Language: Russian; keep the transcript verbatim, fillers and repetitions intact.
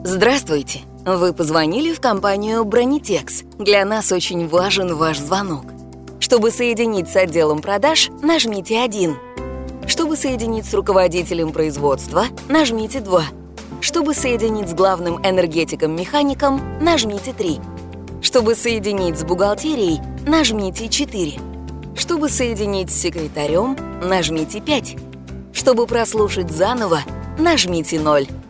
Здравствуйте! Вы позвонили в компанию Бронетекс. Для нас очень важен ваш звонок. Чтобы соединить с отделом продаж, нажмите один. Чтобы соединить с руководителем производства, нажмите два. Чтобы соединить с главным энергетиком-механиком, нажмите три. Чтобы соединить с бухгалтерией, нажмите четыре. Чтобы соединить с секретарем, нажмите пять. Чтобы прослушать заново, нажмите ноль.